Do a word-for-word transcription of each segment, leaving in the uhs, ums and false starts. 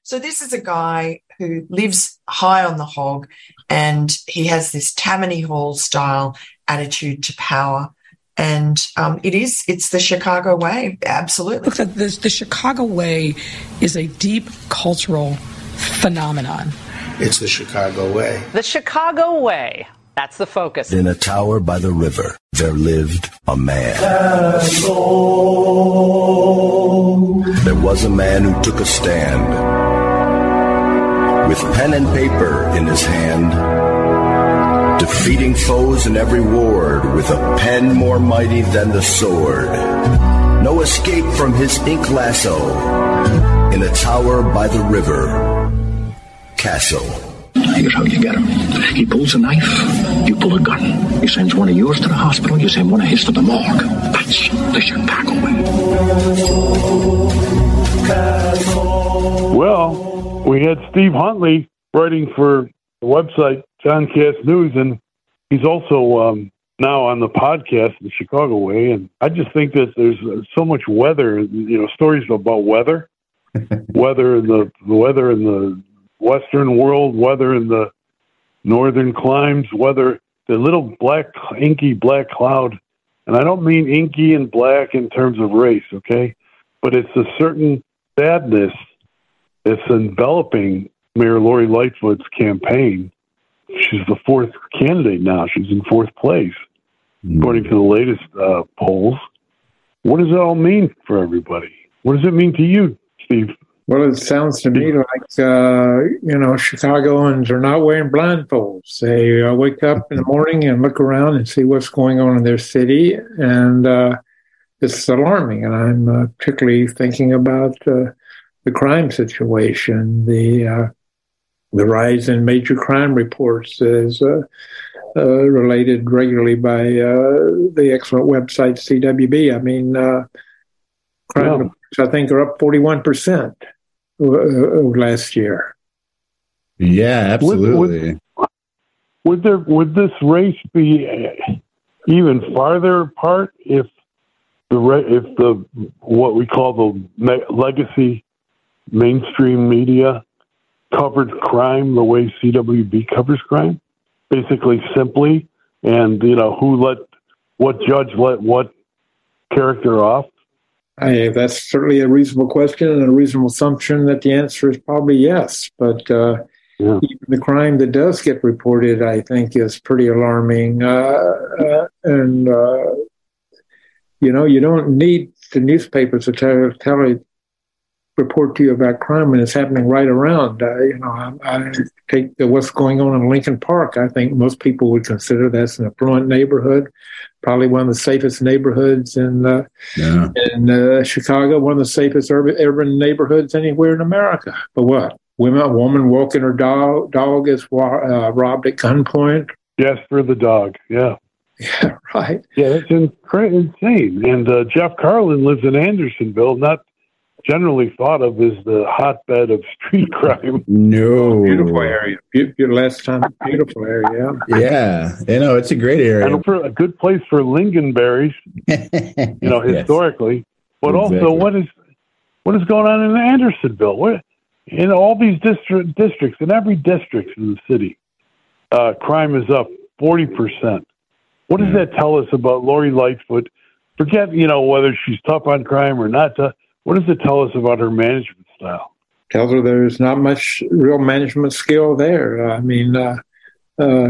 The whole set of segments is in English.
So this is a guy who lives high on the hog, and he has this Tammany Hall style attitude to power. And um, it is, it's the Chicago way, absolutely. Look, the, the, the Chicago way is a deep cultural phenomenon. It's the Chicago way. The Chicago way. That's the focus. In a tower by the river, there lived a man. There was a man who took a stand. With pen and paper in his hand, defeating foes in every ward with a pen more mighty than the sword. No escape from his ink lasso. In a tower by the river, Castle. Here's how you get him. He pulls a knife, you pull a gun. He sends one of yours to the hospital, you send one of his to the morgue. That's the Chicago way. Well, we had Steve Huntley writing for the website Johncast News, and he's also um, now on the podcast, The Chicago Way. And I just think that there's so much weather, you know, stories about weather, weather in the, the weather in the Western world, weather in the northern climes, weather, the little black, inky black cloud. And I don't mean inky and black in terms of race, okay? But it's a certain sadness that's enveloping Mayor Lori Lightfoot's campaign. She's the fourth candidate now. She's in fourth place, mm. according to the latest uh, polls. What does it all mean for everybody? What does it mean to you, Steve? Well, it sounds to me like, uh, you know, Chicagoans are not wearing blindfolds. They uh, wake up in the morning and look around and see what's going on in their city, and uh, it's alarming. And I'm uh, particularly thinking about uh, the crime situation, the uh, the rise in major crime reports is uh, uh, related regularly by uh, the excellent website C W B. I mean, uh, crime yeah. reports, I think, are up forty-one percent last year. Yeah, absolutely. Would, would, would there would this race be even farther apart if the if the what we call the legacy mainstream media covered crime the way C W B covers crime, basically simply, and you know who let what judge let what character off? I, that's certainly a reasonable question and a reasonable assumption that the answer is probably yes. But uh, yeah. even the crime that does get reported, I think, is pretty alarming. Uh, uh, and, uh, you know, you don't need the newspapers to tell, tell you, report to you about crime when it's happening right around. Uh, you know, I, I take the, what's going on in Lincoln Park. I think most people would consider that's an affluent neighborhood, probably one of the safest neighborhoods in uh, yeah. in uh, Chicago, one of the safest urban, urban neighborhoods anywhere in America. But what? Women, a woman walking her dog, dog is uh, robbed at gunpoint. Yes, for the dog. Yeah. Yeah, right. Yeah, that's insane. And uh, Jeff Carlin lives in Andersonville, not generally thought of as the hotbed of street crime. No. Beautiful area. Beautiful, last time, beautiful area. Yeah. You know, it's a great area. And for a good place for lingonberries, you know, historically. Yes. But exactly. also, what is what is going on in Andersonville? What, in all these district, districts, in every district in the city, uh, crime is up forty percent. What does yeah. that tell us about Lori Lightfoot? Forget, you know, whether she's tough on crime or not tough. What does it tell us about her management style? Tells her there's not much real management skill there. I mean, uh, uh,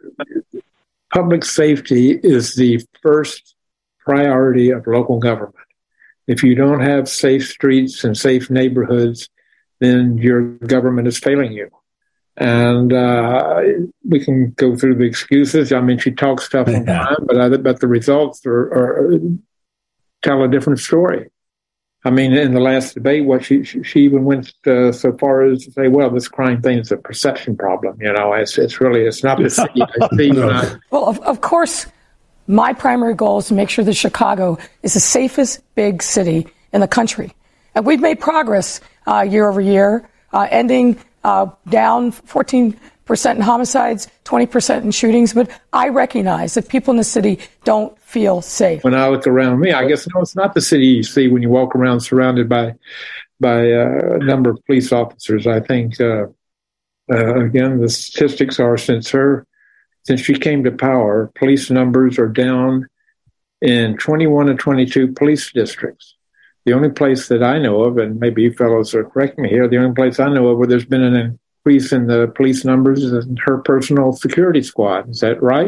public safety is the first priority of local government. If you don't have safe streets and safe neighborhoods, then your government is failing you. And uh, we can go through the excuses. I mean, she talks tough on crime, but I, but the results are, are tell a different story. I mean, in the last debate, what she she even went uh, so far as to say, "Well, this crime thing is a perception problem." You know, it's it's really it's not the city. I see when I... Well, of, of course, my primary goal is to make sure that Chicago is the safest big city in the country, and we've made progress uh, year over year, uh, ending uh, down fourteen percent in homicides, twenty percent in shootings. But I recognize that people in the city don't feel safe. When I look around me, I guess no, it's not the city you see when you walk around surrounded by by uh, a number of police officers. I think, uh, uh, again, the statistics are since her, since she came to power, police numbers are down in twenty-one and twenty-two police districts. The only place that I know of, and maybe you fellows are correcting me here, the only place I know of where there's been an increase in the police numbers is in her personal security squad. Is that right?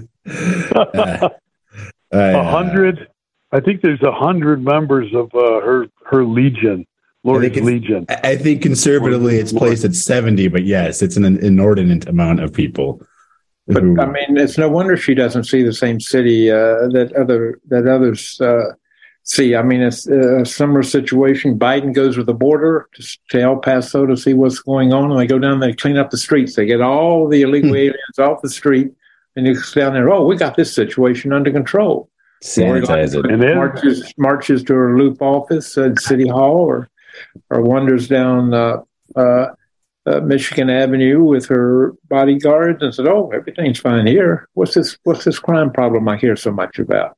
uh, A hundred. I think there's a hundred members of uh, her her legion, Lori's Legion. I think conservatively it's placed at seventy, but yes, it's an inordinate amount of people. But who... I mean, it's no wonder she doesn't see the same city uh, that other that others uh, see. I mean, it's a similar situation. Biden goes to the border to, to El Paso to see what's going on, and they go down there and clean up the streets. They get all the illegal aliens off the street, and you go down there. Oh, we got this situation under control. Sanitize it. And marches, marches to her loop office at City Hall, or or wanders down uh, uh, uh, Michigan Avenue with her bodyguards and said, "Oh, everything's fine here. What's this? What's this crime problem I hear so much about?"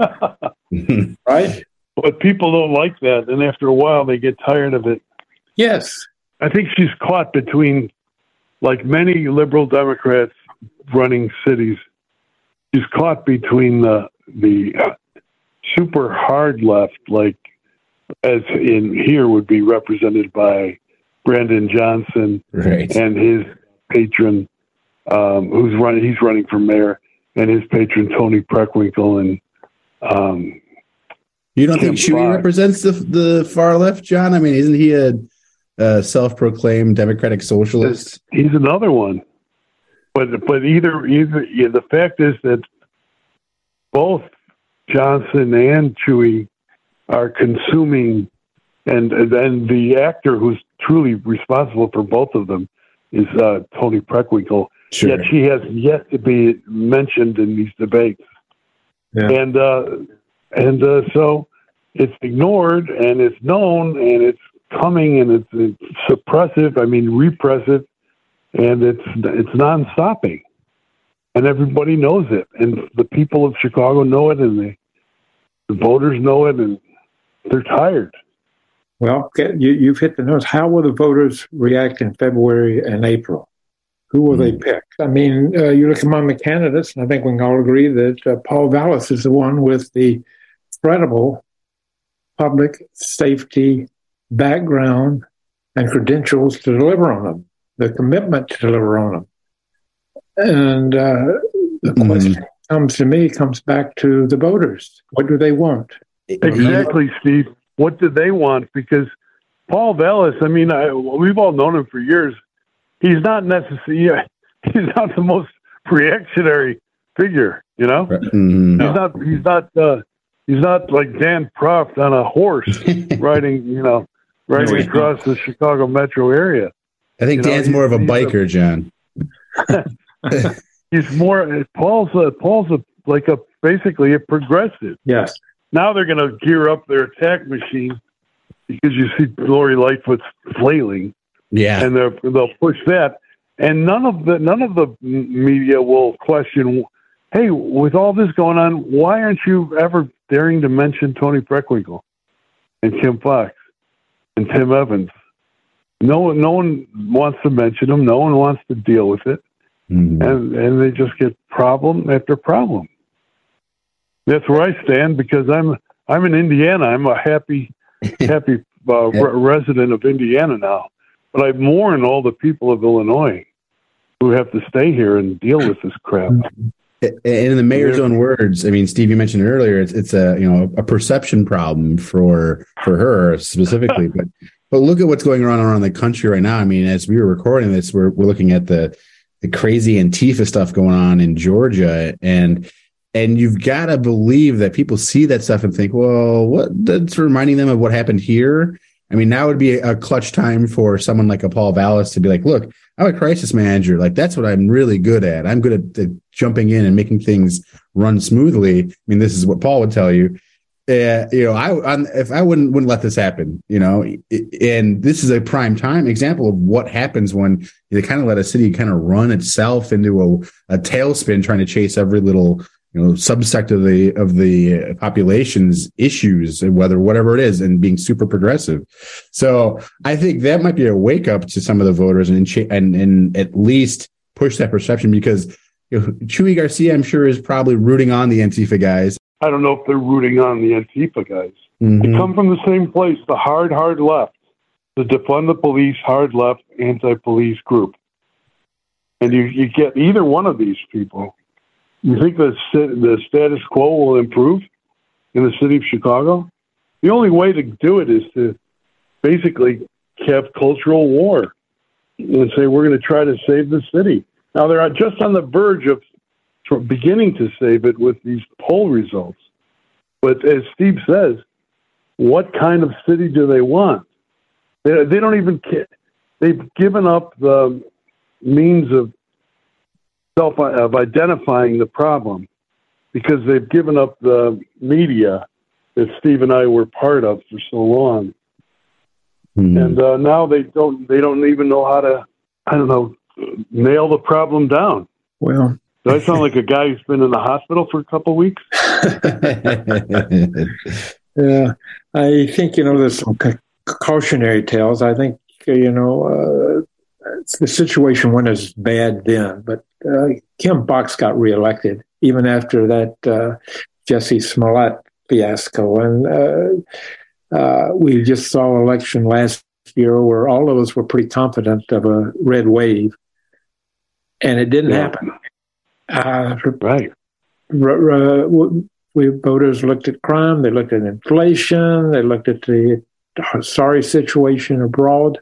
Right? But people don't like that, and after a while, they get tired of it. Yes, I think she's caught between, like many liberal Democrats running cities, she's caught between the the super hard left, like as in here would be represented by Brandon Johnson, right, and his patron, um, who's running, he's running for mayor, and his patron Tony Preckwinkle, and um, you don't Kim think Shuey Fox. represents the the far left, John? I mean, isn't he a, a self-proclaimed democratic socialist? He's another one, but but either either yeah, the fact is that both Johnson and Chewy are consuming, and then the actor who's truly responsible for both of them is uh, Tony Preckwinkle. Sure. Yet she has yet to be mentioned in these debates, yeah. and uh, and uh, so it's ignored, and it's known, and it's coming, and it's, it's suppressive. I mean, repressive, and it's it's non-stopping. And everybody knows it, and the people of Chicago know it, and the, the voters know it, and they're tired. Well, you, you've hit the nose. How will the voters react in February and April? Who will mm-hmm. they pick? I mean, uh, you look among the candidates, and I think we can all agree that uh, Paul Vallas is the one with the credible public safety background and credentials to deliver on them, the commitment to deliver on them. And uh, the question mm. comes to me, comes back to the voters. What do they want? Exactly, Steve. What do they want? Because Paul Vallas, I mean, I, we've all known him for years. He's not necessarily, he's not the most reactionary figure, you know? Mm-hmm. He's not, he's not, uh, he's not like Dan Proft on a horse riding, you know, riding no, across not. the Chicago metro area. I think you Dan's know, more of a biker, a, John. He's more Paul's a, Paul's a, like a basically a progressive. Yes. Now they're going to gear up their attack machine because you see Lori Lightfoot's flailing. Yeah, and they'll they'll push that, and none of the none of the media will question. Hey, with all this going on, why aren't you ever daring to mention Tony Preckwinkle and Kim Fox and Tim Evans? No one, no one wants to mention them. No one wants to deal with it. Mm-hmm. And and they just get problem after problem. That's where I stand because I'm I'm in Indiana. I'm a happy happy uh, re- resident of Indiana now, but I mourn all the people of Illinois who have to stay here and deal with this crap. And in the mayor's own words, I mean, Steve, you mentioned earlier, it's it's a you know a perception problem for for her specifically, but but look at what's going on around the country right now. I mean, as we were recording this, we're we're looking at the the crazy Antifa stuff going on in Georgia, and and you've got to believe that people see that stuff and think, well, what that's reminding them of what happened here. I mean, now would be a clutch time for someone like a Paul Vallas to be like, look, I'm a crisis manager. Like, that's what I'm really good at. I'm good at, at jumping in and making things run smoothly. I mean, this is what Paul would tell you. Uh, you know, I I'm, if I wouldn't wouldn't let this happen, you know, and this is a prime time example of what happens when they kind of let a city kind of run itself into a, a tailspin, trying to chase every little you know, subsect of the of the population's issues, and whether whatever it is, and being super progressive. So I think that might be a wake up to some of the voters, and and and at least push that perception, because you know, Chuy Garcia, I'm sure, is probably rooting on the Antifa guys. I don't know if they're rooting on the Antifa guys. Mm-hmm. They come from the same place, the hard, hard left, the defund the police, hard left, anti-police group. And you, you get either one of these people. You think the the status quo will improve in the city of Chicago? The only way to do it is to basically have cultural war and say we're going to try to save the city. Now, they're just on the verge of beginning to save it with these poll results. But as Steve says, what kind of city do they want? They, they don't even care. They've given up the means of self of identifying the problem because they've given up the media that Steve and I were part of for so long. Mm-hmm. And uh, now they don't they don't even know how to, I don't know, nail the problem down. Well, do I sound like a guy who's been in the hospital for a couple of weeks? Yeah, I think, you know, there's some cautionary tales. I think, you know, uh, the situation wasn't as bad then, but uh, Kim Foxx got reelected even after that uh, Jussie Smollett fiasco. And uh, uh, we just saw an election last year where all of us were pretty confident of a red wave, and it didn't yeah. happen. Uh, right. R- r- we voters looked at crime, they looked at inflation, they looked at the sorry situation abroad,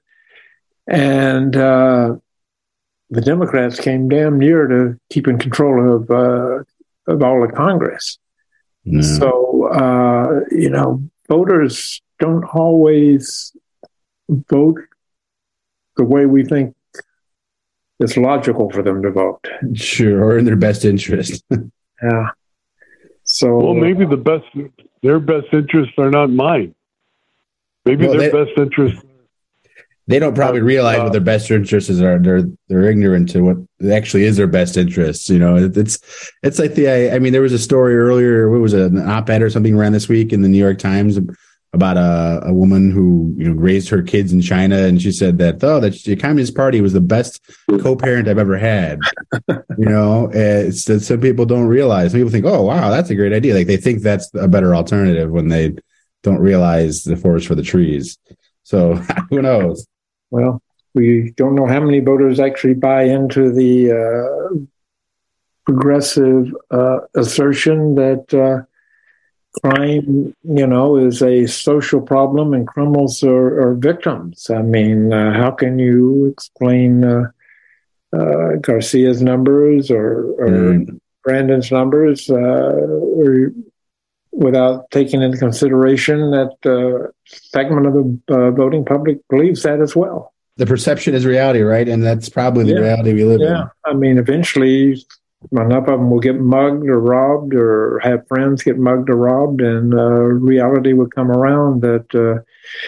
and uh, the Democrats came damn near to keeping control of uh, of all of Congress. Mm. So uh, you know, voters don't always vote the way we think it's logical for them to vote. Sure, or in their best interest. Yeah. So well, maybe the best their best interests are not mine. Maybe well, their they, best interests. They don't probably realize uh, what their best interests are. They're they're ignorant to what actually is their best interests. You know, it, it's it's like the. I, I mean, there was a story earlier. What was it, an op-ed or something ran this week in the New York Times about a, a woman who, you know, raised her kids in China, and she said that oh, that the Communist Party was the best co-parent I've ever had. You know, it's that some people don't realize. Some people think, oh wow, that's a great idea. Like they think that's a better alternative when they don't realize the forest for the trees. So who knows? Well, we don't know how many voters actually buy into the uh, progressive uh, assertion that uh, crime, you know, is a social problem and criminals are, are victims. I mean, uh, how can you explain uh, uh, Garcia's numbers or, or mm. Brandon's numbers uh, or, without taking into consideration that uh, segment of the uh, voting public believes that as well? The perception is reality, right? And that's probably the yeah. reality we live yeah. in. Yeah, I mean, eventually enough of them will get mugged or robbed or have friends get mugged or robbed, and uh, reality will come around that uh,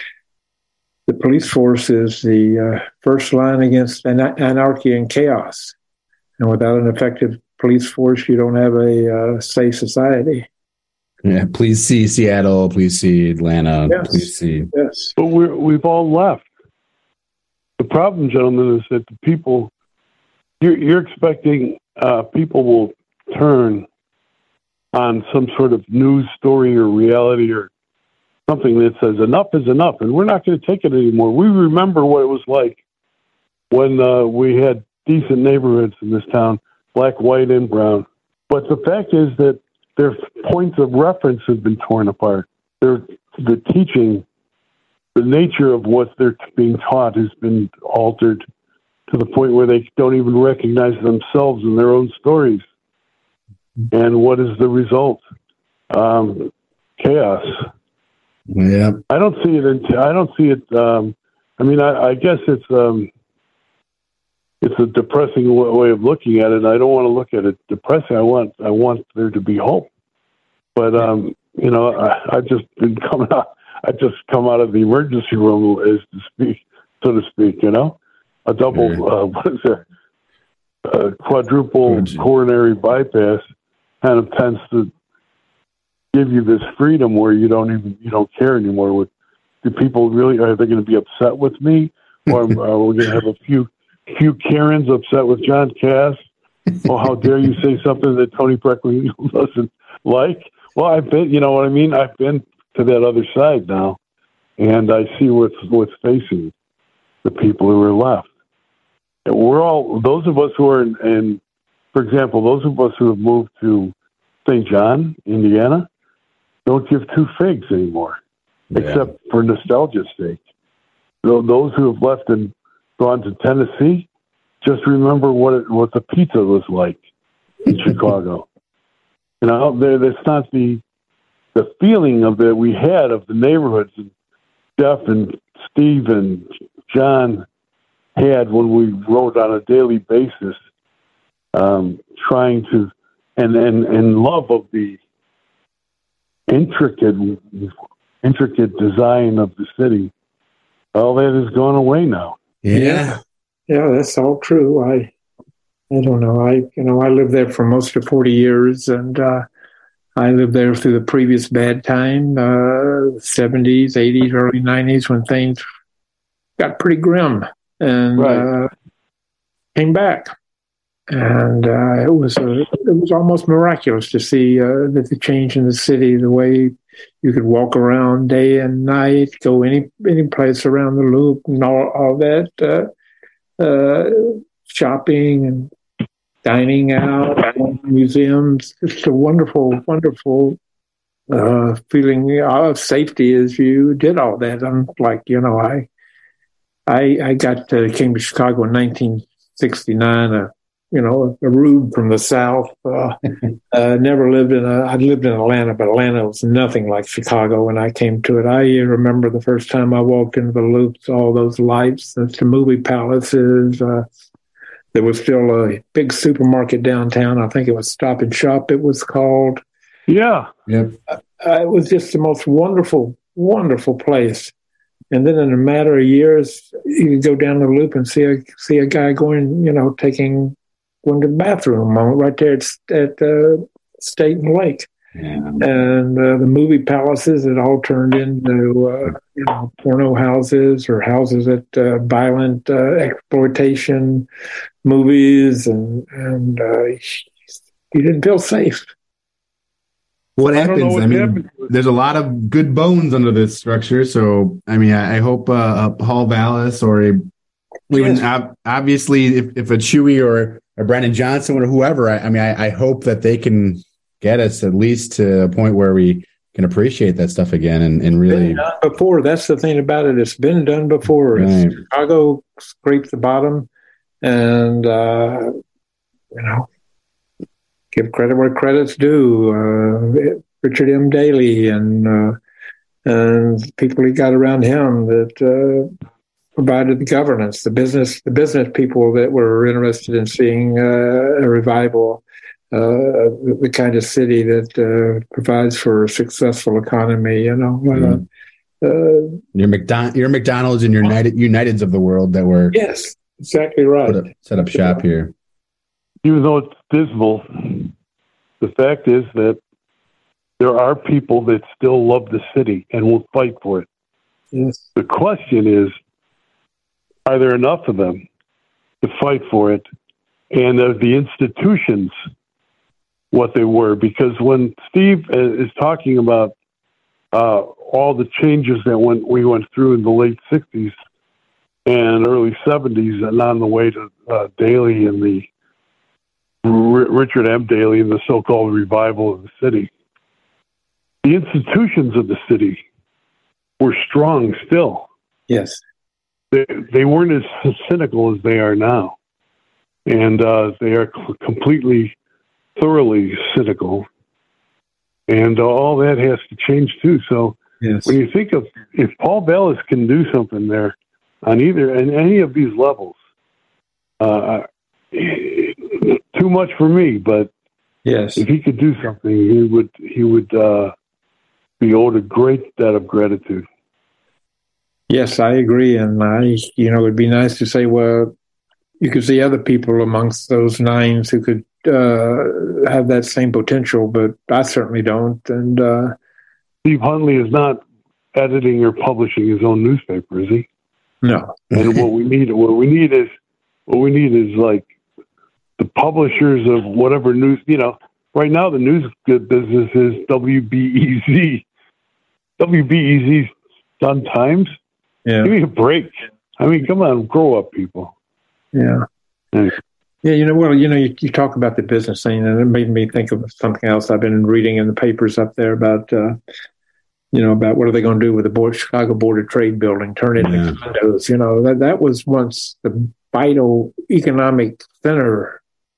the police force is the uh, first line against an- anarchy and chaos. And without an effective police force, you don't have a uh, safe society. Yeah, please see Seattle, please see Atlanta, yes. please see. Yes. But we're, we've all left. The problem, gentlemen, is that the people, you're, you're expecting uh, people will turn on some sort of news story or reality or something that says enough is enough, and we're not going to take it anymore. We remember what it was like when uh, we had decent neighborhoods in this town, black, white, and brown. But the fact is that their points of reference have been torn apart. Their, the teaching, the nature of what they're being taught has been altered to the point where they don't even recognize themselves in their own stories. And what is the result? Um, chaos. Yeah. I don't see it. In, I don't see it. Um, I mean, I, I guess it's um, it's a depressing w- way of looking at it. I don't want to look at it depressing. I want I want there to be hope. But um, you know, I, I've just been coming out. I just come out of the emergency room, as to speak, so to speak. You know, a double, uh, what is it? A quadruple coronary bypass, kind of tends to give you this freedom where you don't even you don't care anymore. With do people really are they going to be upset with me, or are we going to have a few few Karens upset with John Kass? Well, how dare you say something that Tony Preckwinkle doesn't like? Well, I've been, you know what I mean. I've been to that other side now, and I see what's what's facing the people who are left. And we're all those of us who are in, in, for example, those of us who have moved to Saint John, Indiana, don't give two figs anymore, yeah. except for nostalgia's sake. So those who have left and gone to Tennessee, just remember what it, what the pizza was like in Chicago. You know, there that's not the the feeling of that we had of the neighborhoods and Jeff and Steve and John had when we rode on a daily basis, um, trying to and and and love of the intricate intricate design of the city. All that has gone away now. Yeah. Yeah, that's all true. I, I don't know. I, you know, I lived there for most of forty years, and uh, I lived there through the previous bad time, uh, seventies, eighties, early nineties, when things got pretty grim, and right. uh, came back, and uh, it was a, it was almost miraculous to see uh, the, the change in the city, the way you could walk around day and night, go any any place around the loop, and all, all that. Uh, Uh, shopping and dining out, museums. It's a wonderful, wonderful uh, feeling of safety as you did all that. I'm like, you know, I I, I got to, came to Chicago in nineteen sixty-nine, a, you know, a rube from the South. Uh, uh, never lived in a, I'd lived in Atlanta, but Atlanta was nothing like Chicago when I came to it. I remember the first time I walked into the loops, all those lights, the movie palaces. Uh, there was still a big supermarket downtown. I think it was Stop and Shop, it was called. Yeah. Yep. Uh, it was just the most wonderful, wonderful place. And then in a matter of years, you could go down the loop and see a, see a guy going, you know, taking, going to the bathroom right there at, at uh, State and Lake. Yeah. And uh, the movie palaces, it all turned into, uh, you know, porno houses or houses that uh, violent uh, exploitation movies, and, and uh, you didn't feel safe. What happens? I, I mean, happened. There's a lot of good bones under this structure. So, I mean, I, I hope uh, Paul Vallis or a, even yes. ob- obviously if, if a Chewy or a Brandon Johnson or whoever, I, I mean, I, I hope that they can get us at least to a point where we can appreciate that stuff again and, and really. Been done before. That's the thing about it. It's been done before. Right. Chicago scraped the bottom, and, uh, you know, give credit where credit's due. Uh, Richard M. Daley and uh, and people he got around him that uh, provided the governance, the business, the business people that were interested in seeing uh, a revival, uh, the, the kind of city that uh, provides for a successful economy. You know, mm. uh, your McDon- your McDonald's and your United Uniteds of the world that were yes, exactly right. Up, set up shop yeah. here. Even though it's dismal, the fact is that there are people that still love the city and will fight for it. Yes. The question is, are there enough of them to fight for it? And are the institutions what they were? Because when Steve is talking about uh, all the changes that went, we went through in the late sixties and early seventies and on the way to uh, Daley and the Richard M. Daley and the so-called revival of the city, the institutions of the city were strong still. Yes. They, they weren't as cynical as they are now. And uh, they are c- completely, thoroughly cynical. And uh, all that has to change too. So yes. when you think of, if Paul Vallis can do something there on either, and any of these levels, uh, too much for me, but yes, if he could do something, he would he would uh, be owed a great debt of gratitude. Yes, I agree, and I, you know, it'd be nice to say, well, you could see other people amongst those nines who could uh, have that same potential, but I certainly don't. And uh, Steve Huntley is not editing or publishing his own newspaper, is he? No. And what we need, what we need is, what we need is like the publishers of whatever news. You know, right now the news business is W B E Z. W B E Z's Sun Times. Yeah. Give me a break. I mean, come on, grow up, people. Yeah. Thanks. Yeah, you know, well, you know, you, you talk about the business thing, and it made me think of something else I've been reading in the papers up there about, uh, you know, about what are they going to do with the Board, Chicago Board of Trade building, turn it into yeah. condos. You know, that, that was once the vital economic center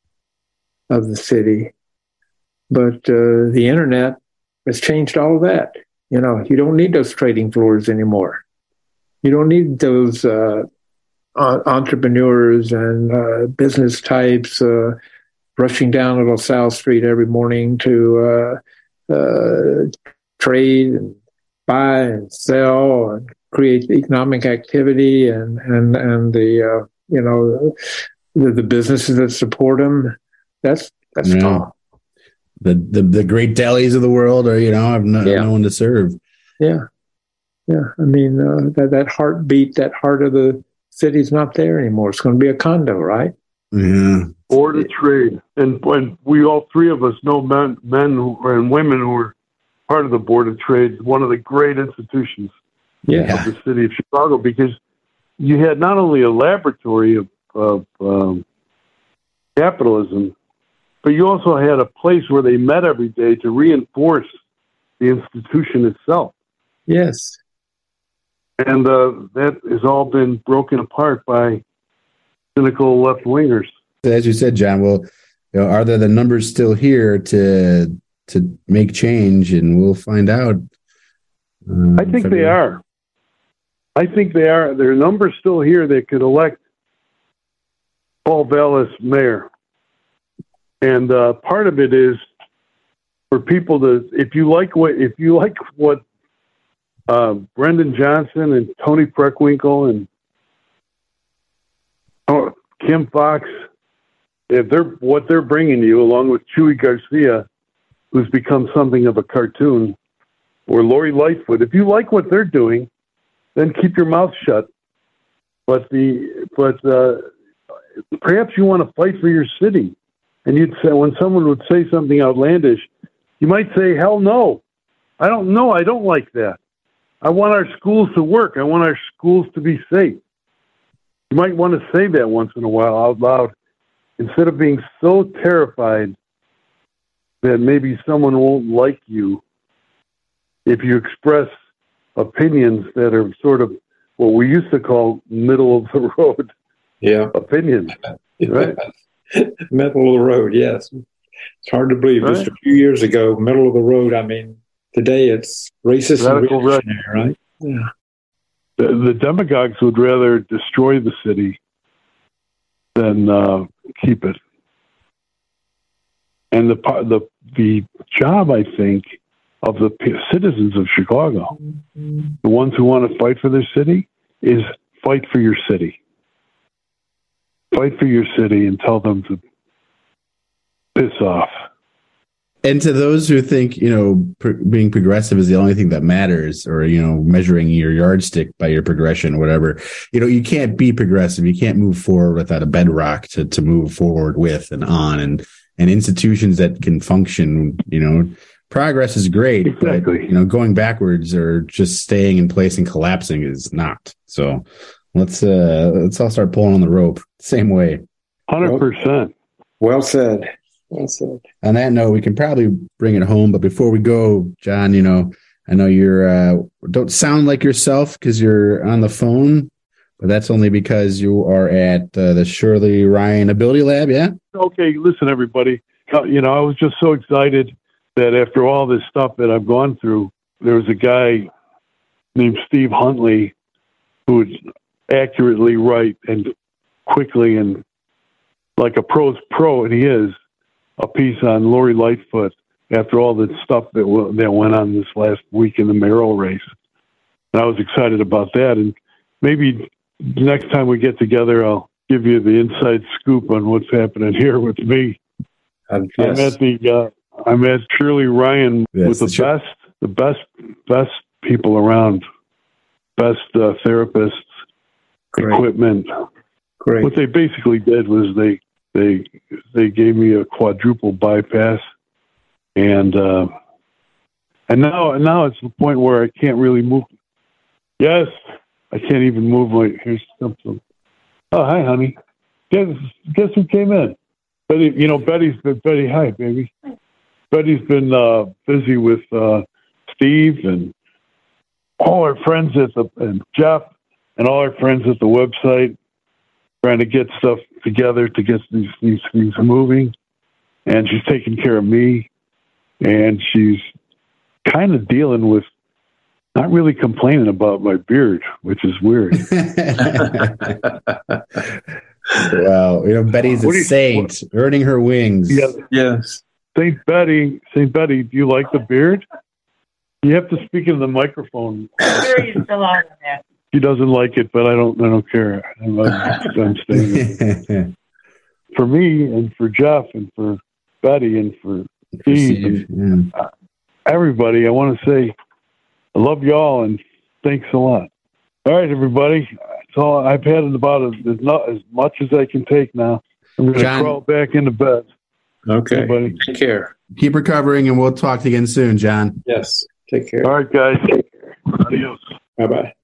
of the city. But uh, the internet has changed all of that. You know, you don't need those trading floors anymore. You don't need those uh, entrepreneurs and uh, business types uh, rushing down to South Street every morning to uh, uh, trade and buy and sell and create economic activity and and and the uh, you know the, the businesses that support them. That's that's yeah. gone. The, the the great delis of the world are, you know, have no, yeah. no one to serve. Yeah, yeah. I mean, uh, that that heartbeat, that heart of the city's not there anymore. It's going to be a condo, right? Yeah. Board of Trade, and and we all three of us know men, men who, and women who were part of the Board of Trade, one of the great institutions yeah. of the city of Chicago, because you had not only a laboratory of, of um, capitalism, but you also had a place where they met every day to reinforce the institution itself. Yes. And uh, that has all been broken apart by cynical left-wingers. As you said, John, well, you know, are there the numbers still here to to make change? And we'll find out. Uh, I think February. they are. I think they are. There are numbers still here that could elect Paul Vallas mayor. And uh, part of it is for people to, if you like what, if you like what uh, Brendan Johnson and Tony Preckwinkle and oh, Kim Fox, if they're what they're bringing you, along with Chuy Garcia, who's become something of a cartoon, or Lori Lightfoot, if you like what they're doing, then keep your mouth shut. But the but uh, perhaps you want to fight for your city. And you'd say, when someone would say something outlandish, you might say, hell no. I don't know. I don't like that. I want our schools to work. I want our schools to be safe. You might want to say that once in a while out loud, instead of being so terrified that maybe someone won't like you if you express opinions that are sort of what we used to call middle of the road yeah. opinions, right? Middle of the road, yes. It's hard to believe. Right. Just a few years ago, middle of the road. I mean, today it's racist Radical and reactionary, right? Yeah. The, the demagogues would rather destroy the city than uh, keep it. And the the the job, I think, of the citizens of Chicago, mm-hmm. the ones who want to fight for their city, is fight for your city. Fight for your city and tell them to piss off. And to those who think, you know, pr- being progressive is the only thing that matters, or, you know, measuring your yardstick by your progression or whatever, you know, you can't be progressive. You can't move forward without a bedrock to, to move forward with and on, and, and institutions that can function. You know, progress is great, exactly. but, you know, going backwards or just staying in place and collapsing is not. So let's, uh, let's all start pulling on the rope same way. one hundred percent. Well said. Well said. On that note, we can probably bring it home. But before we go, John, you know, I know you're uh, don't sound like yourself because you're on the phone, but that's only because you are at uh, the Shirley Ryan Ability Lab. Yeah. Okay. Listen, everybody. You know, I was just so excited that after all this stuff that I've gone through, there was a guy named Steve Huntley who would accurately write and quickly and like a pro's pro, and he is, a piece on Lori Lightfoot after all the stuff that w- that went on this last week in the mayoral race. And I was excited about that. And maybe next time we get together, I'll give you the inside scoop on what's happening here with me. Uh, I yes. met the uh, I met Shirley Ryan Yes, with the sure. best, the best, best people around, best uh, therapists, Great. equipment. Great. What they basically did was they they they gave me a quadruple bypass, and uh, and now and now it's the point where I can't really move. Yes, I can't even move my. Here's something. Oh, hi, honey. Guess guess who came in? Betty. You know, Betty's been Betty. Hi, baby. Betty's been uh, busy with uh, Steve and all our friends at the and Jeff and all our friends at the website, trying to get stuff together to get these these things moving. And she's taking care of me, and she's kind of dealing with not really complaining about my beard, which is weird. Wow, you know, Betty's a You, saint, what? earning her wings. Yeah, yes. Saint Betty, Saint Betty, do you like the beard? You have to speak into the microphone. Sure, you still on there. She doesn't like it, but I don't. I don't care. I'm, I'm staying. For me and for Jeff and for Betty and for Steve and yeah. everybody, I want to say I love y'all and thanks a lot. All right, everybody. So I've had about as, not as much as I can take now. I'm going to crawl back into bed. Okay. Hey, buddy. Take care. Keep recovering, and we'll talk again soon, John. Yes. Take care. All right, guys. Take care. Adios. Bye-bye.